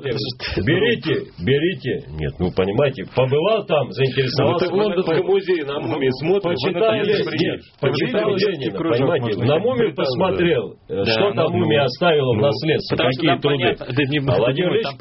S2: берите, нет, ну понимаете, побывал там, заинтересовался.
S3: В Лондонском музее на мумии смотришь,
S2: почитал Ленина, понимаете, на мумию посмотрел, что там мумия оставила в наследство, какие труды. А Владимир Ильич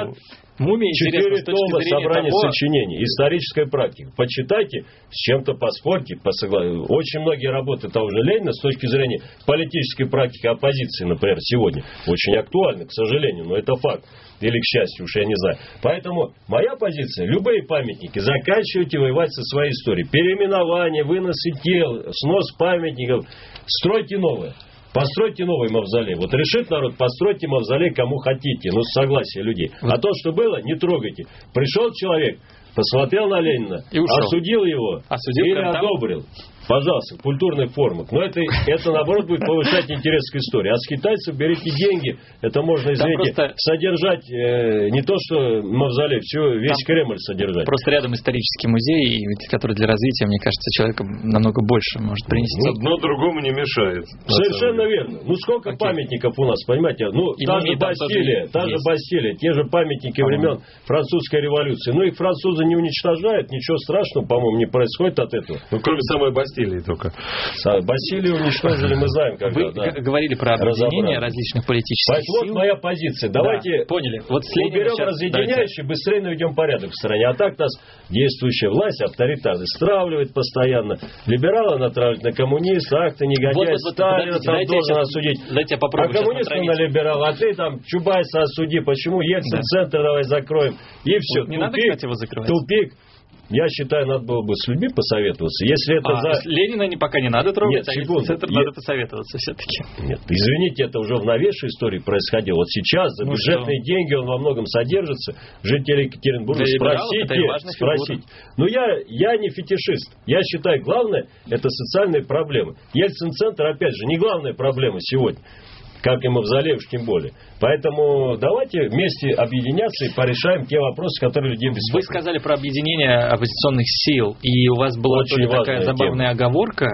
S2: 54 тома собрания сочинений, историческая практика. Почитайте, с чем-то поспорьте, очень многие работы того же Ленина с точки зрения политической практики оппозиции, например, сегодня, очень актуальны, к сожалению, но это факт. Или к счастью, уж я не знаю. Поэтому моя позиция, любые памятники, заканчивайте воевать со своей историей. Переименование, выносы тел, снос памятников, стройте новое. Постройте новый мавзолей. Вот решит народ, постройте мавзолей кому хотите, но с согласия людей. А то, что было, не трогайте. Пришел человек, посмотрел на Ленина, осудил его или одобрил. Пожалуйста, в культурных формах. Но это наоборот будет повышать интерес к истории. А с китайцев берите деньги. Это можно, извините, содержать не то, что мавзолей, весь Кремль содержать.
S1: Просто рядом исторический музей, который для развития, мне кажется, человека намного больше может принести.
S3: Одно другому не мешает.
S2: Совершенно верно. Ну сколько памятников у нас, понимаете? Ну, та же Бастилия, те же памятники времен французской революции. Ну, их французы не уничтожают, ничего страшного, по-моему, не происходит от этого.
S3: Ну, кроме самой Бастилии только.
S2: Бастилию уничтожили, мы знаем, когда.
S1: Вы говорили про объединение различных политических сил.
S2: Вот моя позиция. Давайте
S1: поняли.
S2: уберем разъединяющие, быстрее наведем порядок в стране. А так нас действующая власть авторитарно стравливает постоянно. Либералы натравливают на коммунистов, ах ты негодяй, Сталина там должен осудить. А коммунистов на либерала, а ты там Чубайса осуди. Почему? Ельцин-центр давай закроем. И все.
S1: Не надо, кстати, его закрывать.
S2: Тупик. Я считаю, надо было бы с людьми посоветоваться. Если это
S1: Ленина пока не надо трогать,
S2: Нет,
S1: надо посоветоваться все-таки.
S2: Нет, извините, это уже в новейшей истории происходило. Вот сейчас за бюджетные деньги он во многом содержится. Жители Екатеринбурга спросите. Но я не фетишист. Я считаю, главное это социальные проблемы. Ельцин-центр, опять же, не главная проблема сегодня. Как и мавзолей, уж тем более. Поэтому давайте вместе объединяться и порешаем те вопросы, которые людей беспокоят.
S1: Вы сказали про объединение оппозиционных сил, и у вас была очень такая забавная оговорка,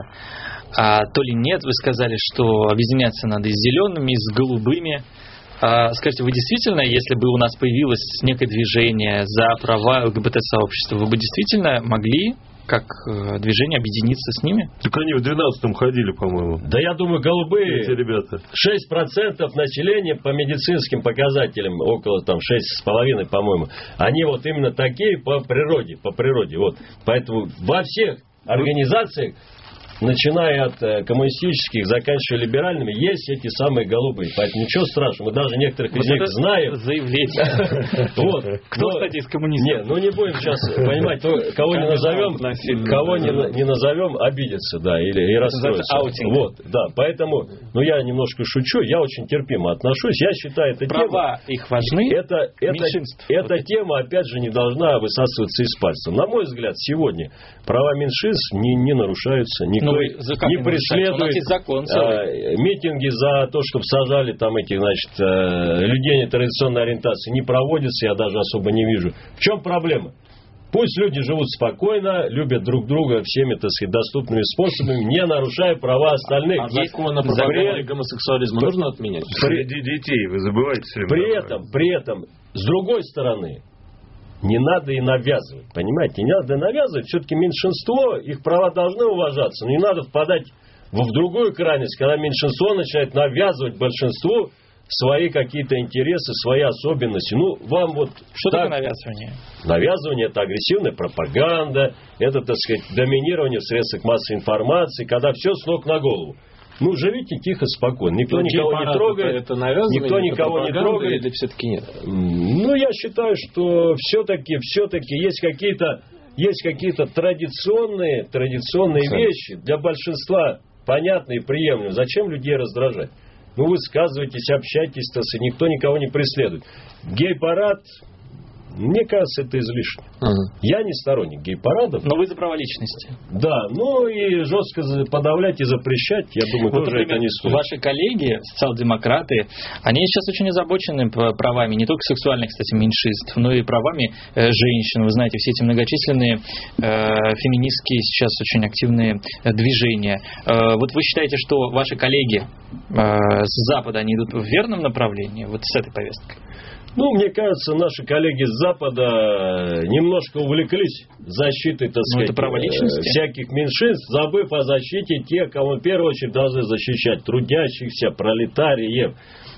S1: то ли нет, вы сказали, что объединяться надо и с зелеными, и с голубыми. Скажите, вы действительно, если бы у нас появилось некое движение за права ЛГБТ-сообщества, вы бы действительно могли как движение объединиться с ними?
S3: Так они в 12-м ходили, по-моему.
S2: Да я думаю, голубые,
S3: эти ребята.
S2: 6% населения по медицинским показателям, около там 6,5, по-моему, они вот именно такие по природе. Вот. Поэтому во всех организациях начиная от коммунистических, заканчивая либеральными, есть эти самые голубые. Поэтому ничего страшного, мы даже некоторых из них знаем.
S1: Заявление.
S2: Вот.
S1: Кто, кстати, из коммунистов?
S2: Нет, не будем сейчас понимать, кого не назовем, обидится, да, или расстроится. Вот, да, поэтому, я немножко шучу, я очень терпимо отношусь. Я считаю, эта тема...
S1: Права их важны,
S2: Эта тема, опять же, не должна высасываться из пальца. На мой взгляд, сегодня права меньшинств не нарушаются, никто не преследует. Митинги за то, чтобы сажали там этих, людей нетрадиционной ориентации, не проводятся, я даже особо не вижу. В чем проблема? Пусть люди живут спокойно, любят друг друга всеми, доступными способами, не нарушая права остальных.
S4: А закон о пропаганде гомосексуализма нужно отменять?
S3: Среди детей, вы забываете все время.
S2: При этом, с другой стороны, не надо и навязывать, понимаете? Не надо навязывать, все-таки меньшинство, их права должны уважаться, но не надо впадать в другую крайность, когда меньшинство начинает навязывать большинству свои какие-то интересы, свои особенности. Вам вот...
S1: Что такое навязывание?
S2: Навязывание – это агрессивная пропаганда, это, доминирование в средствах массовой информации, когда все с ног на голову. Живите тихо, спокойно. Никто никого не трогает.
S4: Это навязывание,
S2: никто никого не трогает.
S4: Или все-таки нет?
S2: Я считаю, что все-таки есть какие-то традиционные вещи для большинства понятные и приемлемые. Зачем людей раздражать? Высказывайтесь, общайтесь, никто никого не преследует. Гей-парад, мне кажется, это излишне. Я не сторонник гей-парадов.
S1: Но вы за права личности.
S2: Да, и жестко подавлять и запрещать, я думаю, тоже
S1: например,
S2: это не стоит.
S1: Ваши коллеги, социал-демократы, они сейчас очень озабочены правами не только сексуальных, кстати, меньшинств, но и правами женщин. Вы знаете, все эти многочисленные феминистские сейчас очень активные движения. Вот вы считаете, что ваши коллеги с Запада, они идут в верном направлении, вот с этой повесткой?
S2: Мне кажется, наши коллеги с Запада немножко увлеклись защитой, всяких меньшинств, забыв о защите тех, кого в первую очередь должны защищать, трудящихся, пролетариев.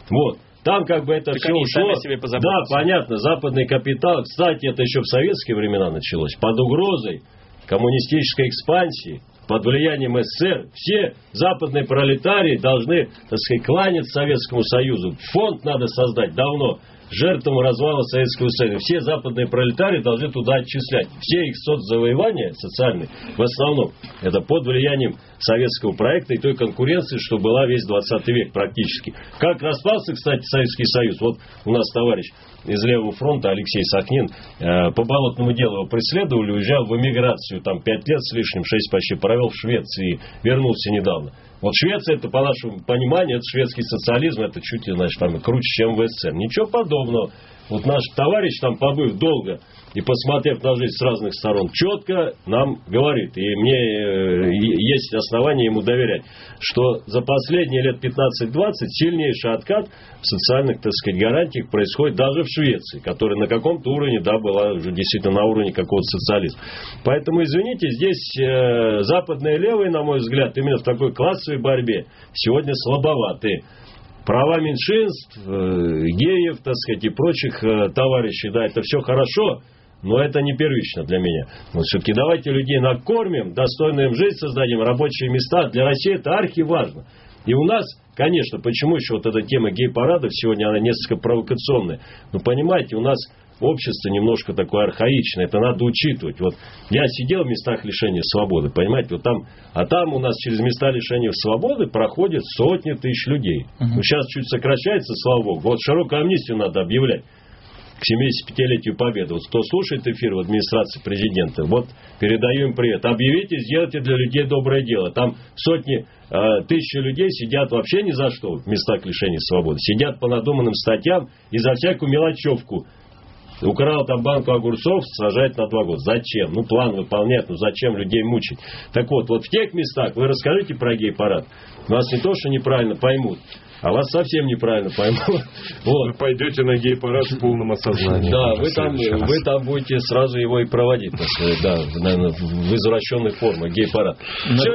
S2: Там это все ушло. Да, понятно, западный капитал, кстати, это еще в советские времена началось, под угрозой коммунистической экспансии, под влиянием СССР, все западные пролетарии должны, кланяться Советскому Союзу. Фонд надо создать давно. Жертвам развала Советского Союза. Все западные пролетарии должны туда отчислять. Все их соцзавоевания социальные, в основном, это под влиянием советского проекта и той конкуренции, что была весь 20 век практически. Как распался, кстати, Советский Союз. У нас товарищ из Левого фронта Алексей Сахнин по болотному делу его преследовали, уезжал в эмиграцию, 5 лет с лишним, 6 почти провел в Швеции, вернулся недавно. Швеция, это, по нашему пониманию, это шведский социализм, это чуть ли, круче, чем в СССР. Ничего подобного. Наш товарищ, побыв долго и посмотрев на жизнь с разных сторон, четко нам говорит, и мне есть основания ему доверять, что за последние лет 15-20 сильнейший откат в социальных, гарантиях происходит даже в Швеции, которая на каком-то уровне, была уже действительно на уровне какого-то социализма. Поэтому, извините, здесь западные левые, на мой взгляд, именно в такой классовой борьбе сегодня слабоваты. Права меньшинств, геев, и прочих товарищей, это все хорошо, но это не первично для меня. Все-таки давайте людей накормим, достойную им жизнь создадим, рабочие места. Для России это архиважно. И у нас, конечно, почему еще эта тема гей-парадов сегодня, она несколько провокационная. Понимаете, у нас общество немножко такое архаичное, это надо учитывать. Я сидел в местах лишения свободы, понимаете, там у нас через места лишения свободы проходят сотни тысяч людей. Сейчас чуть сокращается, слава богу. Широкую амнистию надо объявлять к 75-летию Победы. Кто слушает эфир в администрации президента, передаю им привет. Объявите, сделайте для людей доброе дело. Там сотни, тысячи людей сидят вообще ни за что в местах лишения свободы. Сидят по надуманным статьям и за всякую мелочевку. Украл банку огурцов, сажать на 2 года. Зачем? План выполнять, зачем людей мучить? Так в тех местах вы расскажите про гей-парад. Вас не то, что неправильно поймут, а вас совсем неправильно поймут.
S3: Вы пойдете на гей-парад в полном осознании.
S2: Да, вы там будете сразу его и проводить, наверное, в извращенной форме, гей-парад. Все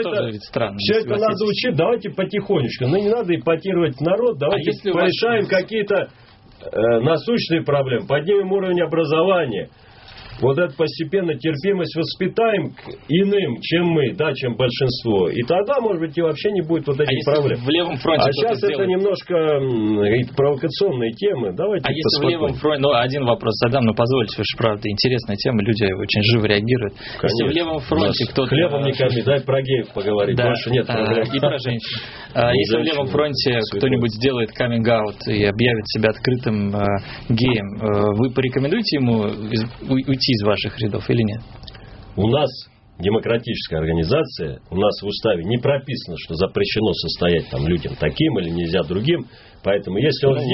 S2: это надо учить, давайте потихонечку. Не надо ипотировать народ, давайте порешаем какие-то насущные проблемы, поднимем уровень образования, вот эту постепенно терпимость воспитаем к иным, чем мы, да, чем большинство. И тогда, может быть, и вообще не будет вот этих проблем.
S1: В левом фронте
S2: сейчас это немножко провокационные темы. Давайте
S1: если в левом фронте, один вопрос задам, но позвольте, уж правда, интересная тема, люди очень живо реагируют.
S2: Конечно.
S1: Если в левом фронте кто-то...
S2: Хлебом не корми, дай про геев поговорить, больше нет проблем.
S1: И про женщин. Если в левом фронте кто-нибудь сделает каминг-аут и объявит себя открытым геем, вы порекомендуете ему уйти из ваших рядов или нет?
S2: У нас демократическая организация, у нас в уставе не прописано, что запрещено состоять там людям таким или нельзя другим. Поэтому если он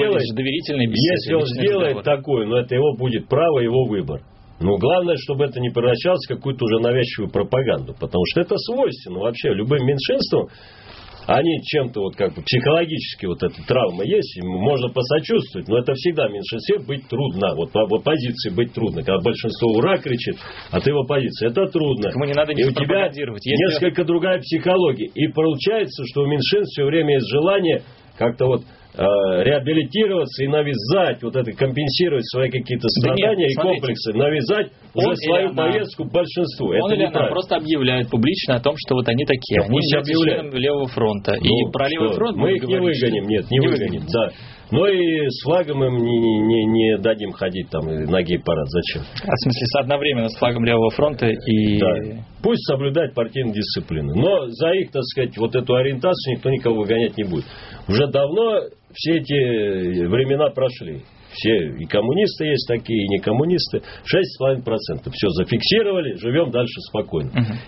S2: сделает такое, но это его будет право, его выбор. Но главное, чтобы это не превращалось в какую-то уже навязчивую пропаганду. Потому что это свойственно вообще любым меньшинствам. Они чем-то вот как бы психологически вот эта травма есть, им можно посочувствовать, но это всегда в меньшинстве быть трудно. Вот в оппозиции быть трудно. Когда большинство «ура» кричит, а ты в оппозиции. Это трудно.
S1: Ему не надо
S2: и у тебя несколько другая психология. И получается, что у меньшинств все время есть желание как-то вот реабилитироваться и навязать, вот это компенсировать свои какие-то страдания и комплексы, навязать уже свою повестку большинству.
S1: Он или она просто объявляет публично о том, что вот они такие. Они члены левого фронта. И про левый фронт
S2: мы их не выгоним, не выгоним. Да. Но и с флагом им не дадим ходить там на гей-парад. Зачем?
S1: В смысле, одновременно с флагом левого фронта и...
S2: Да. Пусть соблюдать партийную дисциплину. Но за их, так сказать, вот эту ориентацию никто никого выгонять не будет. Уже давно все эти времена прошли. Все, и коммунисты есть такие, и не коммунисты. 6,5%. Все зафиксировали, живем дальше спокойно.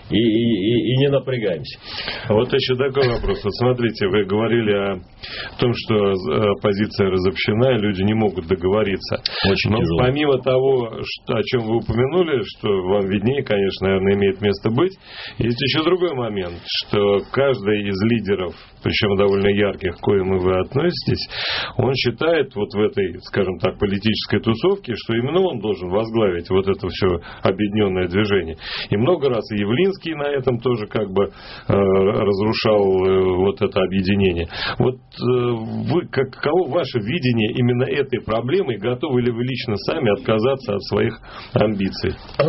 S2: И не напрягаемся.
S3: Вот еще такой вопрос. Вот смотрите, вы говорили о том, что оппозиция разобщена, и люди не могут договориться.
S2: Очень тяжело.
S3: Помимо того, о чем вы упомянули, что вам виднее, конечно, наверное, имеет место быть, есть еще другой момент, что каждый из лидеров, причем довольно ярких, к коим вы относитесь, он считает вот в этой, скажем так, политической тусовке, что именно он должен возглавить вот это все объединенное движение. И много раз и Явлинский на этом тоже как бы разрушал вот это объединение. Вот вы, каково ваше видение именно этой проблемы, и готовы ли вы лично сами отказаться от своих амбиций?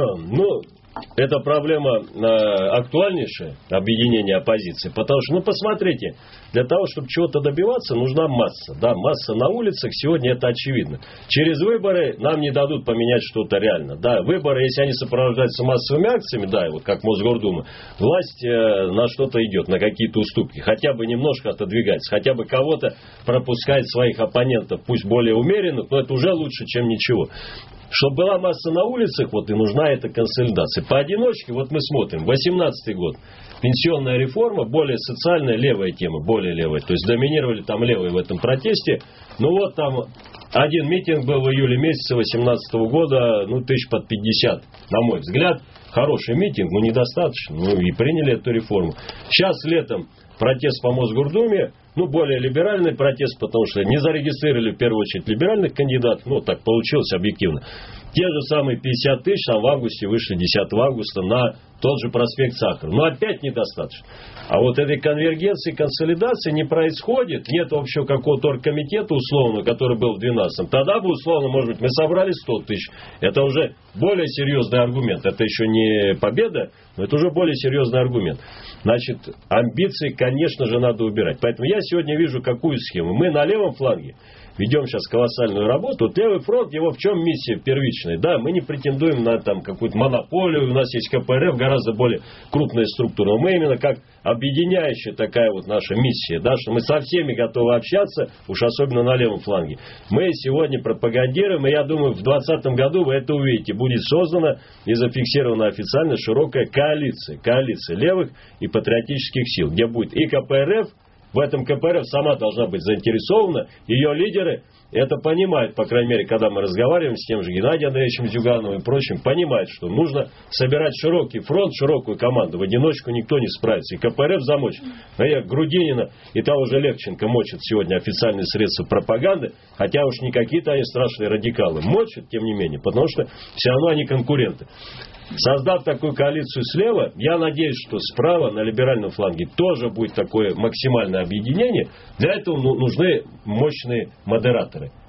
S2: Это проблема актуальнейшая, объединение оппозиции. Потому что, посмотрите, для того, чтобы чего-то добиваться, нужна масса. Да, масса на улицах, сегодня это очевидно. Через выборы нам не дадут поменять что-то реально. Да, выборы, если они сопровождаются массовыми акциями, да, вот как Мосгордума, власть на что-то идет, на какие-то уступки. Хотя бы немножко отодвигается, хотя бы кого-то пропускает своих оппонентов, пусть более умеренных, но это уже лучше, чем ничего. Чтобы была масса на улицах, вот и нужна эта консолидация. Поодиночке, вот мы смотрим, 18-й год. Пенсионная реформа, более социальная, левая тема, более левая. То есть доминировали там левые в этом протесте. Там один митинг был в июле месяце 2018 года, тысяч под 50, на мой взгляд. Хороший митинг, но недостаточно. И приняли эту реформу. Сейчас летом протест по Мосгордуме, более либеральный протест, потому что не зарегистрировали в первую очередь либеральных кандидатов, так получилось объективно. Те же самые 50 тысяч в августе вышли 10 августа на тот же проспект Сахарова. Но опять недостаточно. А вот этой конвергенции, консолидации не происходит. Нет общего какого-то оргкомитета условно, который был в 12-м. Тогда бы условно, может быть, мы собрали 100 тысяч. Это уже более серьезный аргумент. Это еще не победа, но это уже более серьезный аргумент. Значит, амбиции, конечно же, надо убирать. Поэтому я сегодня вижу какую схему. Мы на левом фланге ведем сейчас колоссальную работу. Вот левый фронт, его в чем миссия первичная? Да, мы не претендуем на какую-то монополию. У нас есть КПРФ, гораздо более крупная структура. Но мы именно как объединяющая такая вот наша миссия, да, что мы со всеми готовы общаться, уж особенно на левом фланге. Мы сегодня пропагандируем, и я думаю, в 2020 году вы это увидите. Будет создана и зафиксирована официально широкая коалиция левых и патриотических сил, где будет и КПРФ. В этом КПРФ сама должна быть заинтересована. Ее лидеры это понимают, по крайней мере, когда мы разговариваем с тем же Геннадием Андреевичем Зюгановым и прочим, понимают, что нужно собирать широкий фронт, широкую команду. В одиночку никто не справится. И КПРФ замочит. Грудинина и того же Левченко мочат сегодня официальные средства пропаганды, хотя уж не какие-то они страшные радикалы. Мочат, тем не менее, потому что все равно они конкуренты. Создав такую коалицию слева, я надеюсь, что справа на либеральном фланге тоже будет такое максимальное объединение. Для этого нужны мощные модераторы.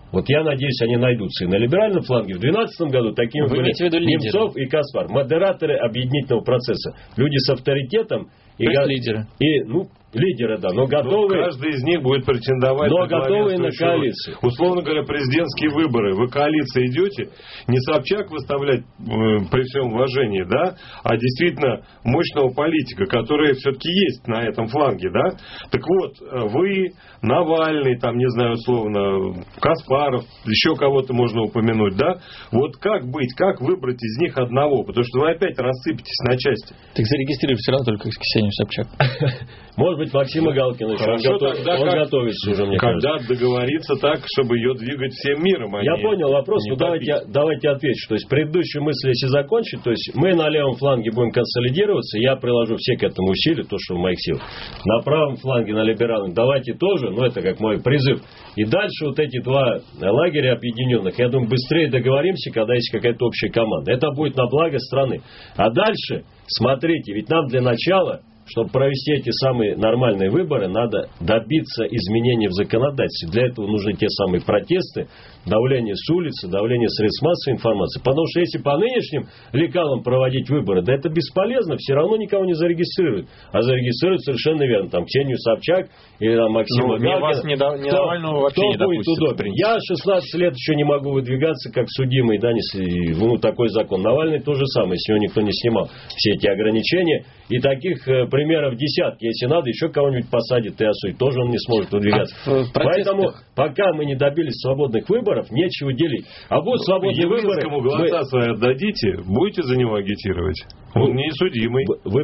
S2: Вот я надеюсь, они найдутся и на либеральном фланге. В 2012 году такими были Немцов и Каспар. Модераторы объединительного процесса. Люди с авторитетом.
S1: Лидеры.
S2: Лидеры, да, но готовые...
S3: Каждый из них будет претендовать
S2: на готовые на коалицию.
S3: Условно говоря, президентские выборы. Вы коалиции идете, не Собчак выставлять при всем уважении, да, а действительно мощного политика, который все-таки есть на этом фланге, да. Так вот, вы, Навальный, там, не знаю, условно, Каспаров, еще кого-то можно упомянуть, да. Вот как быть, как выбрать из них одного? Потому что вы опять рассыпетесь на части.
S1: Так зарегистрируй все равно только Ксению Собчак.
S2: Может быть, Максима Галкина еще. Он готовится уже, мне кажется.
S3: Когда договориться так, чтобы ее двигать всем миром.
S2: Я понял вопрос, но давайте отвечу. То есть, предыдущую мысль, если закончить, то есть, мы на левом фланге будем консолидироваться, я приложу все к этому усилия, то, что в моих силах. На правом фланге, на либеральном, давайте тоже, но это как мой призыв. И дальше вот эти два лагеря объединенных, я думаю, быстрее договоримся, когда есть какая-то общая команда. Это будет на благо страны. А дальше, смотрите, ведь нам для начала... Чтобы провести эти самые нормальные выборы, надо добиться изменений в законодательстве. Для этого нужны те самые протесты, давление с улицы, давление средств массовой информации. Потому что если по нынешним лекалам проводить выборы, да это бесполезно, все равно никого не зарегистрируют. А зарегистрируют совершенно верно. Там Ксению Собчак или там Максима Галкина.
S4: Вас Навального вообще не
S2: будет удобен? Я 16 лет еще не могу выдвигаться как судимый, да, такой закон. Навальный то же самое, если его никто не снимал. Все эти ограничения. И таких примеров десятки. Если надо, еще кого-нибудь посадит и осудит. Тоже он не сможет выдвигаться. Поэтому, пока мы не добились свободных выборов, нечего делить. А будут свободные выборы...
S3: голоса свои отдадите, будете за него агитировать? Он не судимый.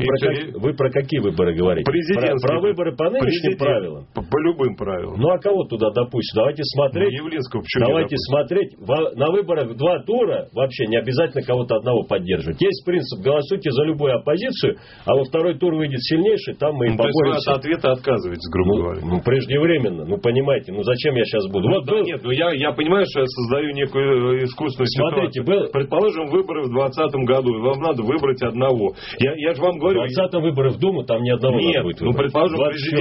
S2: Вы про какие выборы говорите? Про выборы по нынешним правилам?
S3: По любым правилам.
S2: Ну а кого туда допустят? Давайте смотреть. Давайте смотреть. На выборах 2 тура вообще не обязательно кого-то одного поддерживать. Есть принцип: голосуйте за любую оппозицию, а во второй тур выйдет сильнейший, там мы и поборемся.
S3: То есть вы от ответа отказываетесь, грубо говоря.
S2: Преждевременно. Понимаете, зачем я сейчас буду?
S3: Нет, я понимаю, что я создаю некую искусственную ситуацию. Предположим, выборы в 2020 году, и вам надо выбрать одного. Я же вам говорю...
S2: В 2020 выборы в Думу, там ни одного
S3: нет,
S2: будет выбора.
S3: Предположим,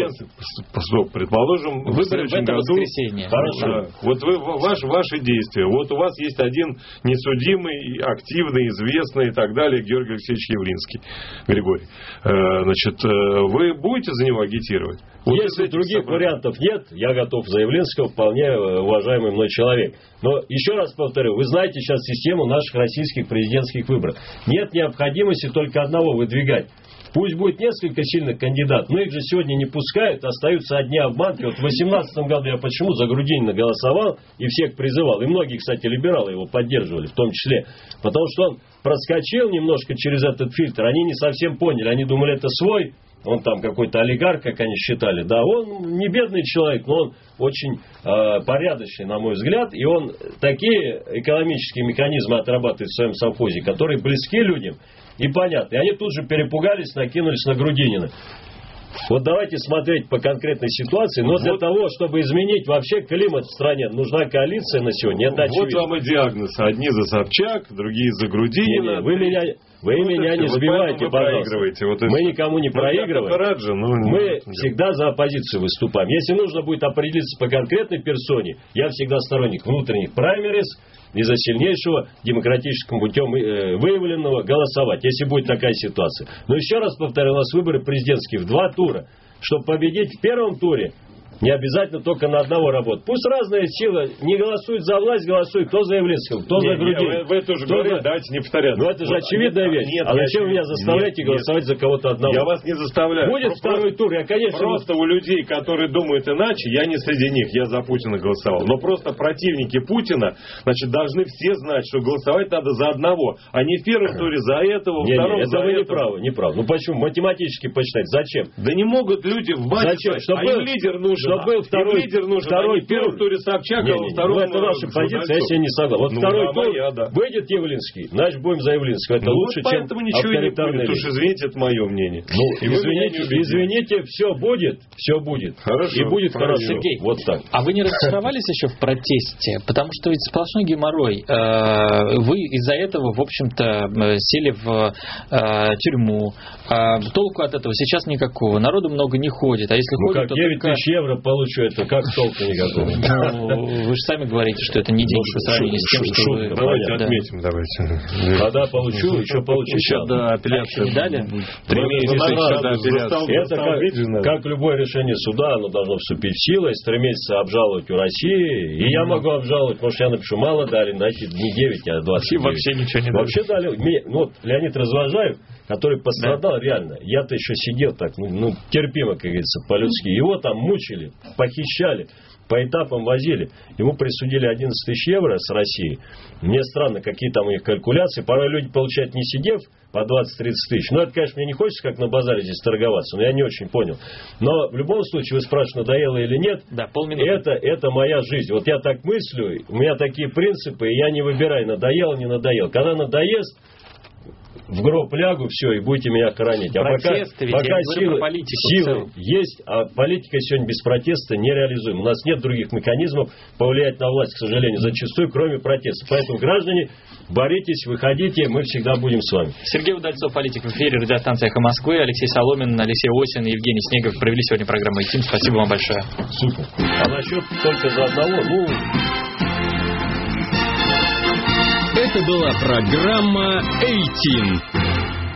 S3: предположим,
S1: в следующем году... воскресенье.
S3: Хорошо. Вот ваши действия. Вот у вас есть один несудимый, активный, известный и так далее Георгий Алексеевич Явлинский. Григорий. Значит, вы будете за него агитировать?
S2: Вот если других вариантов нет, я готов за Явлинского, вполне уважаемый мной человек. Но еще раз повторю, вы знаете сейчас систему наших российских президентских выборов. Нет необходимости только одного выдвигать. Пусть будет несколько сильных кандидатов, но их же сегодня не пускают, остаются одни обманки. Вот в 2018 году я почему за Грудинина голосовал и всех призывал. И многие, кстати, либералы его поддерживали, в том числе. Потому что он проскочил немножко через этот фильтр. Они не совсем поняли. Они думали, это свой. Он там какой-то олигарх, как они считали. Да, он не бедный человек, но он очень порядочный, на мой взгляд. И он такие экономические механизмы отрабатывает в своем совхозе, которые близки людям и понятны. И они тут же перепугались, накинулись на Грудинина. Вот давайте смотреть по конкретной ситуации. Но для того, чтобы изменить вообще климат в стране, нужна коалиция на сегодня. Это
S3: вот вам и диагноз. Одни за Собчак, другие за Грудинина.
S2: Вы меня не сбивайте, пожалуйста. Мы никому не проигрываем. Мы всегда за оппозицию выступаем. Если нужно будет определиться по конкретной персоне, я всегда сторонник внутренних праймериз и за сильнейшего демократическим путем выявленного голосовать, если будет такая ситуация. Но еще раз повторю, у нас выборы президентские в 2 тура. Чтобы победить в первом туре, не обязательно только на одного работать. Пусть разные силы не голосуют за власть, голосуют кто за Явлинского, кто за Грудинина.
S3: Вы тоже говорите, давайте не повторяться.
S2: Ну это же очевидная вещь. А зачем вы меня заставляете голосовать за кого-то одного?
S3: Я вас не заставляю.
S2: Будет второй тур, я, конечно...
S3: Просто у людей, которые думают иначе, я не среди них, я за Путина голосовал. Но просто противники Путина, значит, должны все знать, что голосовать надо за одного, а не в первом туре за этого, во втором за этого.
S2: Не правы. Ну почему? Математически посчитать. Зачем?
S3: Да не могут люди в массе.
S2: Зачем? Им
S3: лидер нужен.
S2: Чтобы был второй
S3: в первом туре Собчак, а во втором...
S2: Это ваша позиция, я себе не согласен. Вот второй тур выйдет Явлинский, значит будем за Явлинского. Это лучше, чем авторитарный лидер.
S3: Уж извините, это мое мнение.
S2: Извините, все будет.
S3: Хорошо.
S2: И будет хорошо.
S1: Сергей,
S2: вот так.
S1: А вы не разочаровались еще в протесте? Потому что ведь сплошной геморрой. Вы из-за этого, в общем-то, сели в тюрьму. Толку от этого сейчас никакого. Народу много не ходит. А если ходит, то
S2: 9 тысяч евро получу, это как толку никакого.
S1: Вы же сами говорите, что это не деньги по сравнению с тем, что вы...
S3: Давайте отметим, давайте.
S2: Когда получу, еще получу.
S1: Еще до апелляции не дали?
S3: 3 месяца до апелляции.
S2: Это как любое решение суда, оно должно вступить в силу, если 3 месяца обжаловать у России, и я могу обжаловать, потому что я напишу, мало дали, дайте не 9, а 29.
S1: Вообще ничего не дали.
S2: Вообще дали. Вот Леонид Развожаев, который пострадал реально, я-то еще сидел так, терпимо, как говорится, по-людски. Его там мучили, похищали, по этапам возили. Ему присудили 11 тысяч евро с России. Мне странно, какие там у них калькуляции. Порой люди получают, не сидев, по 20-30 тысяч. Ну, это, конечно, мне не хочется, как на базаре здесь торговаться, но я не очень понял. Но в любом случае, вы спрашиваете, надоело или нет,
S1: да, полминуты.
S2: Это моя жизнь. Вот я так мыслю, у меня такие принципы, и я не выбираю, надоело, не надоело. Когда надоест, в гроб лягу, все, и будете меня хоронить. А пока силы есть, а политика сегодня без протеста нереализуема. У нас нет других механизмов повлиять на власть, к сожалению, зачастую, кроме протеста. Поэтому, граждане, боритесь, выходите, мы всегда будем с вами.
S1: Сергей Удальцов, политик, в эфире радиостанции «Эхо Москвы», Алексей Соломин, Алексей Осин и Евгений Снегов провели сегодня программу «Этим». Спасибо вам большое.
S2: Супер. А насчет только за одного,
S5: Это была программа «A-Team».